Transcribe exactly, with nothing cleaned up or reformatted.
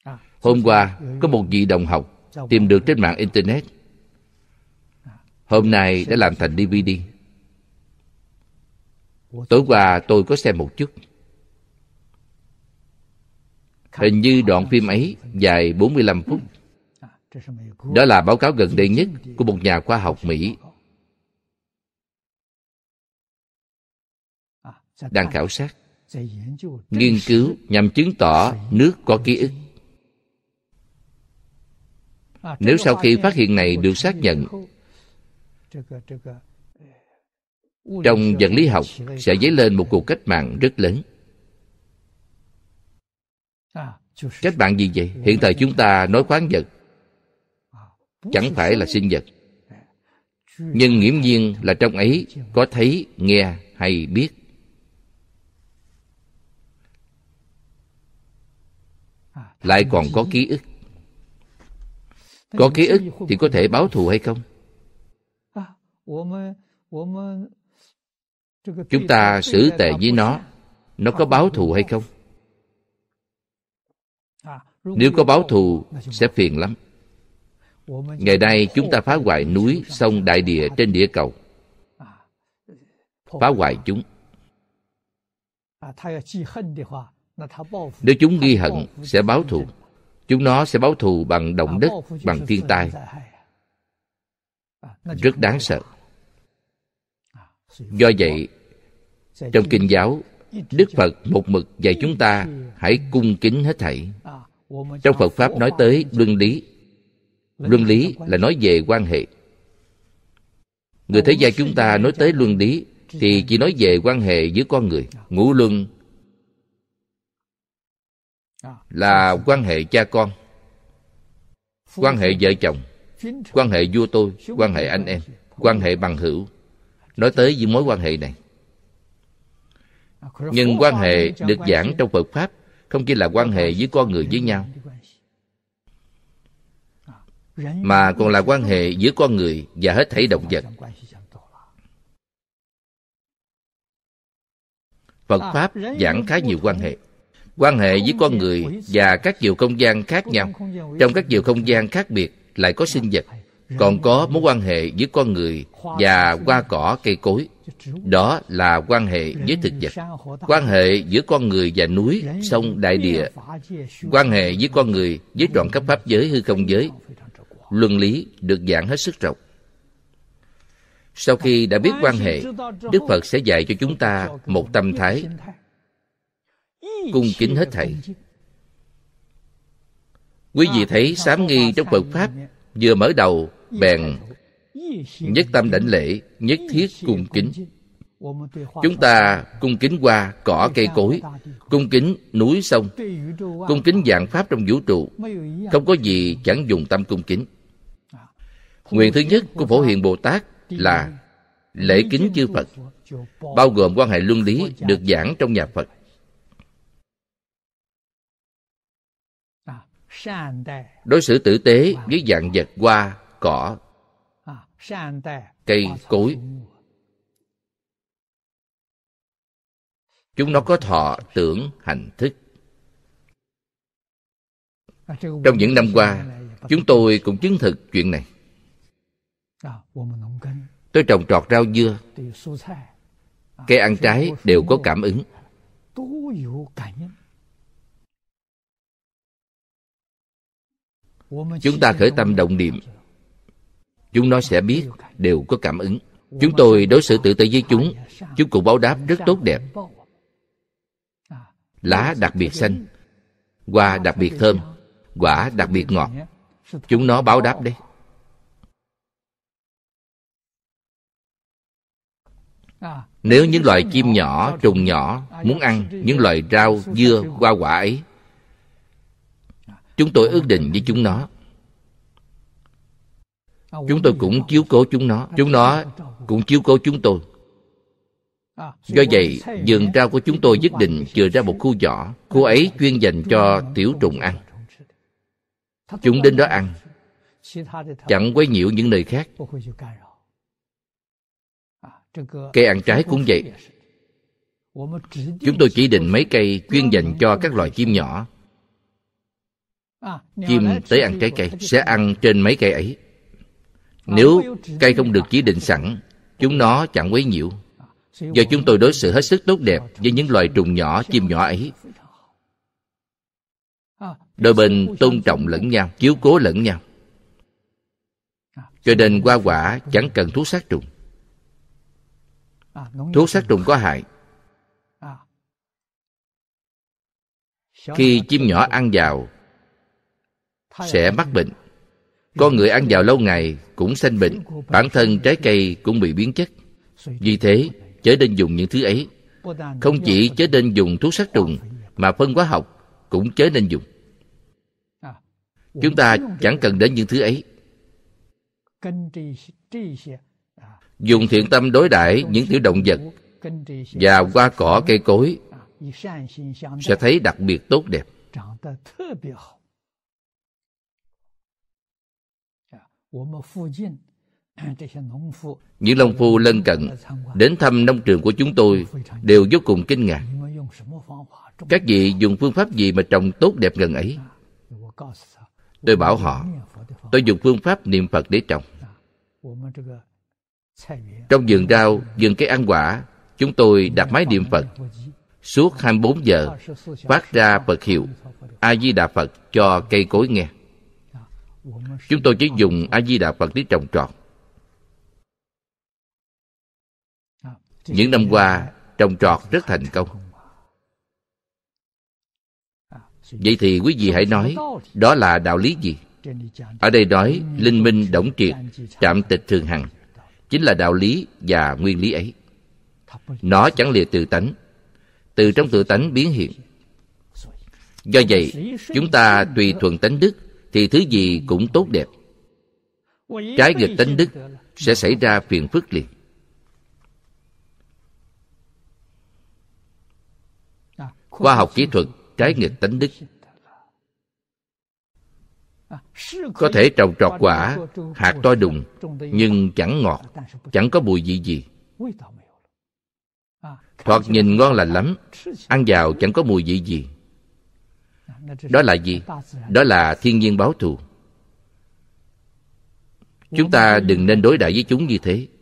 Hôm qua, có một vị đồng học tìm được trên mạng Internet. Hôm nay đã làm thành đê vê đê. Tối qua tôi có xem một chút. Hình như đoạn phim ấy dài bốn mươi lăm phút. Đó là báo cáo gần đây nhất của một nhà khoa học Mỹ đang khảo sát, nghiên cứu nhằm chứng tỏ nước có ký ức. Nếu sau khi phát hiện này được xác nhận, trong vật lý học sẽ dấy lên một cuộc cách mạng rất lớn. Cách mạng gì vậy? Hiện thời chúng ta nói khoáng vật, chẳng phải là sinh vật. Nhưng nghiễm nhiên là trong ấy có thấy, nghe hay biết. Lại còn có ký ức. Có ký ức thì có thể báo thù hay không? Chúng ta xử tệ với nó, nó có báo thù hay không? Nếu có báo thù sẽ phiền lắm. Ngày nay chúng ta phá hoại núi, sông, đại địa trên địa cầu. Phá hoại chúng. Nếu chúng ghi hận sẽ báo thù. Chúng nó sẽ báo thù bằng động đất, bằng thiên tai. Rất đáng sợ. Do vậy, trong Kinh giáo, Đức Phật một mực dạy chúng ta hãy cung kính hết thảy. Trong Phật Pháp nói tới luân lý. Luân lý là nói về quan hệ. Người thế gian chúng ta nói tới luân lý thì chỉ nói về quan hệ giữa con người. Ngũ luân là quan hệ cha con, quan hệ vợ chồng, quan hệ vua tôi, quan hệ anh em, quan hệ bằng hữu. Nói tới những mối quan hệ này. Nhưng quan hệ được giảng trong Phật Pháp không chỉ là quan hệ với con người với nhau, mà còn là quan hệ giữa con người và hết thảy động vật. Phật Pháp giảng khá nhiều quan hệ. Quan hệ với con người và các chiều không gian khác nhau. Trong các chiều không gian khác biệt lại có sinh vật. Còn có mối quan hệ với con người và hoa cỏ cây cối. Đó là quan hệ với thực vật. Quan hệ giữa con người và núi, sông, đại địa. Quan hệ với con người với trọn các pháp giới, hư không giới. Luân lý được giảng hết sức rộng. Sau khi đã biết quan hệ, Đức Phật sẽ dạy cho chúng ta một tâm thái cung kính hết thảy. Quý vị thấy sám nghi trong Phật Pháp vừa mở đầu bèn nhất tâm đảnh lễ, nhất thiết cung kính. Chúng ta cung kính hoa cỏ cây cối, cung kính núi sông, cung kính vạn pháp trong vũ trụ. Không có gì chẳng dùng tâm cung kính. Nguyện thứ nhất của Phổ Hiền Bồ Tát là lễ kính chư Phật, bao gồm quan hệ luân lý được giảng trong nhà Phật. Đối xử tử tế với vạn vật hoa, cỏ, cây, cối. Chúng nó có thọ, tưởng, hành, thức. Trong những năm qua, chúng tôi cũng chứng thực chuyện này. Tôi trồng trọt rau dưa, cây ăn trái đều có cảm ứng. Chúng ta khởi tâm động niệm, chúng nó sẽ biết, đều có cảm ứng. Chúng tôi đối xử tử tế với chúng, chúng cũng báo đáp rất tốt đẹp. Lá đặc biệt xanh, hoa đặc biệt thơm, quả đặc biệt ngọt. Chúng nó báo đáp đấy. Nếu những loài chim nhỏ, trùng nhỏ muốn ăn những loài rau, dưa, hoa quả ấy, chúng tôi ước định với chúng nó. Chúng tôi cũng chiếu cố chúng nó. Chúng nó cũng chiếu cố chúng tôi. Do vậy, vườn rau của chúng tôi nhất định chừa ra một khu nhỏ. Khu ấy chuyên dành cho tiểu trùng ăn. Chúng đến đó ăn, chẳng quấy nhiễu những nơi khác. Cây ăn trái cũng vậy. Chúng tôi chỉ định mấy cây chuyên dành cho các loài chim nhỏ. Chim tới ăn trái cây sẽ ăn trên mấy cây ấy. Nếu cây không được chỉ định sẵn, chúng nó chẳng quấy nhiễu. Do chúng tôi đối xử hết sức tốt đẹp với những loài trùng nhỏ, chim nhỏ ấy. Đôi bên tôn trọng lẫn nhau, chiếu cố lẫn nhau. Cho nên hoa quả chẳng cần thuốc sát trùng. Thuốc sát trùng có hại. Khi chim nhỏ ăn vào sẽ mắc bệnh. Con người ăn vào lâu ngày cũng sanh bệnh. Bản thân trái cây cũng bị biến chất. Vì thế chớ nên dùng những thứ ấy. Không chỉ chớ nên dùng thuốc sát trùng, mà phân hóa học cũng chớ nên dùng. Chúng ta chẳng cần đến những thứ ấy. Dùng thiện tâm đối đãi những tiểu động vật và hoa cỏ cây cối sẽ thấy đặc biệt tốt đẹp. Những nông phu lân cận đến thăm nông trường của chúng tôi đều vô cùng kinh ngạc. Các vị dùng phương pháp gì mà trồng tốt đẹp gần ấy? Tôi bảo họ, tôi dùng phương pháp niệm Phật để trồng. Trong vườn rau, vườn cây ăn quả, chúng tôi đặt máy niệm Phật. Suốt hai mươi bốn giờ phát ra Phật hiệu A Di Đà Phật cho cây cối nghe. Chúng tôi chỉ dùng A Di Đà Phật để trồng trọt. Những năm qua trồng trọt rất thành công. Vậy thì quý vị hãy nói, đó là đạo lý gì? Ở đây nói linh minh đổng triệt, trạm tịch thường hằng, chính là đạo lý và nguyên lý ấy. Nó chẳng lìa từ tánh, từ trong tự tánh biến hiện. Do vậy, chúng ta tùy thuận tánh đức thì thứ gì cũng tốt đẹp. Trái nghịch tánh đức sẽ xảy ra phiền phức liền. Khoa học kỹ thuật trái nghịch tánh đức. Có thể trồng trọt quả, hạt to đùng, nhưng chẳng ngọt, chẳng có mùi vị gì. Thoạt nhìn ngon lành lắm, ăn vào chẳng có mùi vị gì. Đó là gì? Đó là thiên nhiên báo thù. Chúng ta đừng nên đối đãi với chúng như thế.